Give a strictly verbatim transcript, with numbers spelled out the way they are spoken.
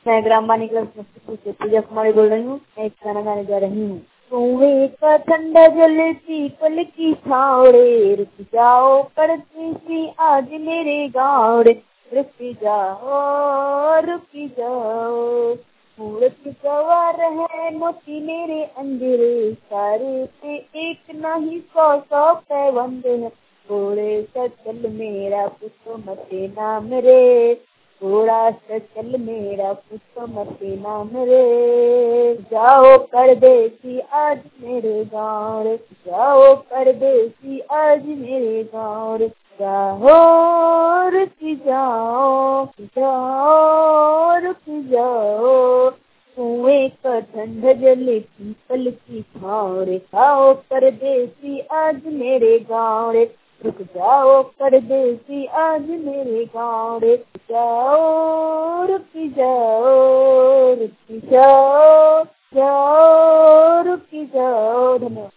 मैं ग्राम वाणी क्लब समस्तीपुर से पूजा कुमारी बोल रही हूँ। मैं एक गाना गाने जा रही हूँ। कुएं का ठंडा जल पीपल की छावड़े, रुक जाओ परदेसी आज मेरे गाँव रे, रुक जाओ रुक जाओ। मूर्त सवार है मोती मेरे अंजरे, सारे पे एक नहीं सौ सौ पैबंद है। थोड़े सा चल मेरा पुष्प मते नाम रे, थोड़ा सा चल मेरा पुष्प मते नाम रे। जाओ परदेसी आज मेरे गाँव रे, जाओ परदेसी आज मेरे गाँव रे। जाओ रुक जाओ, जाओ रुक जाओ। कुएं का ठंडा जल पीपल की छाँव रे, जाओ परदेसी आज मेरे गाँव रे, रुक जाओ परदेसी आज मेरे गाँव रे। जाओ रुक जाओ, रुक जाओ, जाओ रुक जाओ। धन्यवाद।